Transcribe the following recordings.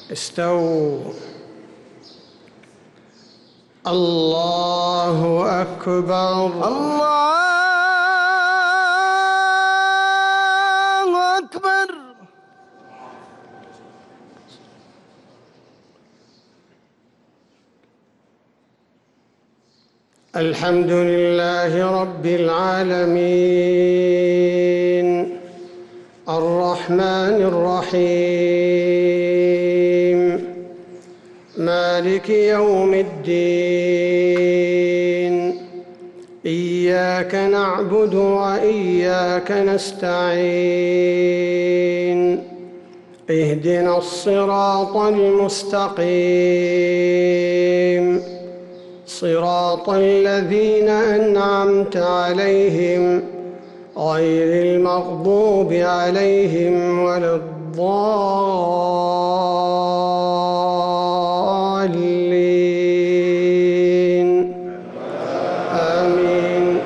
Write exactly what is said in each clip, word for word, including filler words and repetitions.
استووا. الله أكبر. الله أكبر. الحمد لله رب العالمين الرحمن الرحيم مالك يوم الدين إياك نعبد وإياك نستعين اهدنا الصراط المستقيم صراط الذين أنعمت عليهم غير المغضوب عليهم ولا الضالين آمين.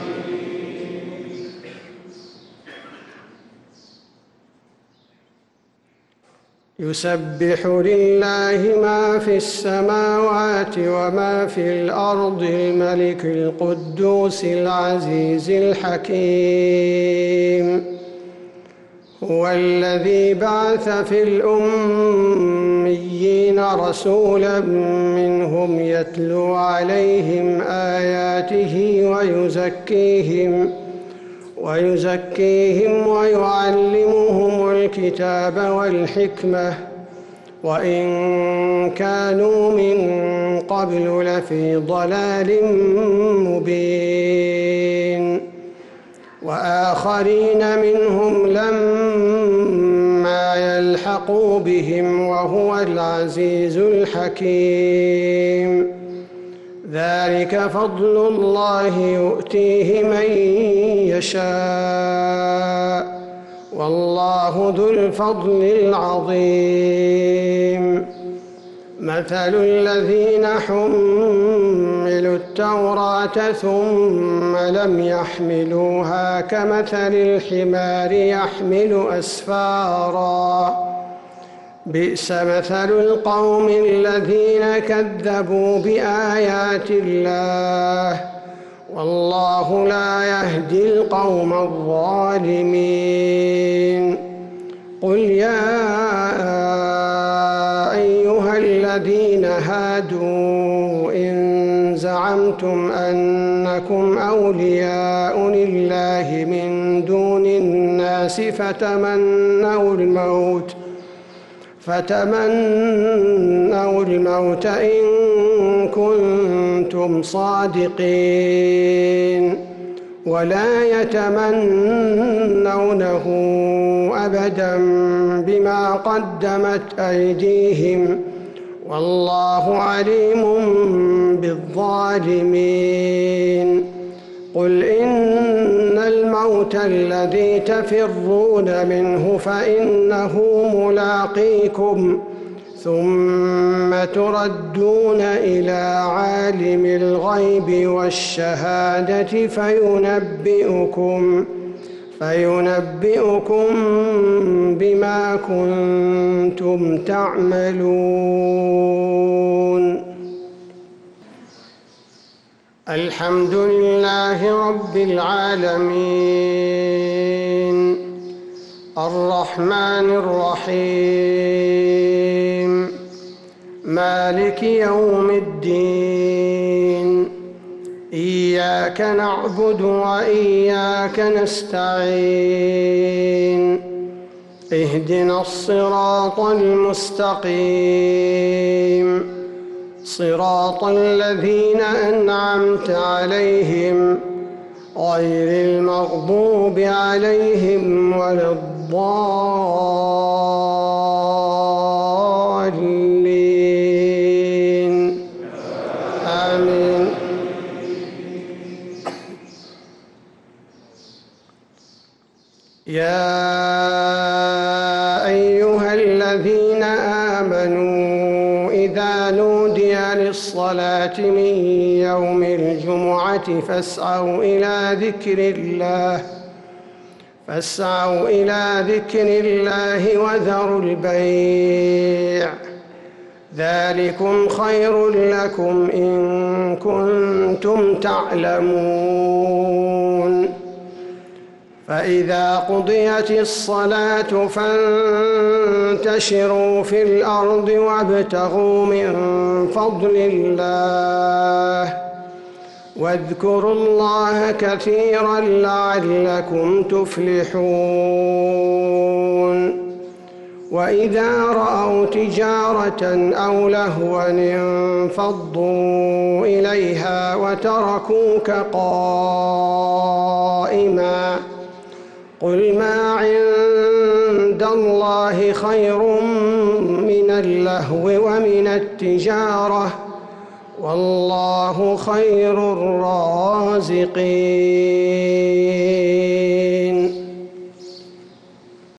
يسبح لله ما في السماوات وما في الأرض الملك القدوس العزيز الحكيم هو الذي بعث في الأميين رسولا منهم يتلو عليهم آياته ويزكيهم ويزكيهم ويعلمهم الكتاب والحكمة وإن كانوا من قبل لفي ضلال مبين وآخرين منهم لما يلحقوا بهم وهو العزيز الحكيم ذلك فضل الله يؤتيه من يشاء والله ذو الفضل العظيم. مثل الذين حملوا التوراة ثم لم يحملوها كمثل الحمار يحمل أسفارا بئس مثل القوم الذين كذبوا بآيات الله والله لا يهدي القوم الظالمين. قل يا أيها الذين هادوا إن زعمتم أنكم أولياء لله من دون الناس فتمنوا الموت فتمنوا الموت إن كنتم صادقين ولا يتمنونه أبدا بما قدمت أيديهم والله عليم بالظالمين. قل إن الموت الذي تفرون منه فإنه ملاقيكم ثم تردون إلى عالم الغيب والشهادة فينبئكم فينبئكم بما كنتم تعملون. الحمد لله رب العالمين الرحمن الرحيم مالك يوم الدين إياك نعبد وإياك نستعين اهدنا الصراط المستقيم صراط الذين أنعمت عليهم غير المغضوب عليهم ولا الضالين آمين. يا أيها الذين آمنوا إذا نودي للصلاة من يوم الجمعة فاسعوا إلى ذكر الله فاسعوا إلى ذكر الله وذروا البيع ذلكم خير لكم إن كنتم تعلمون. فإذا قضيت الصلاة فانتشروا في الأرض وابتغوا من فضل الله واذكروا الله كثيرا لعلكم تفلحون. وإذا رأوا تجارة أو لهوا انفضوا إليها وتركوك قائما قل ما عند الله خير من اللهو ومن التجارة والله خير الرازقين.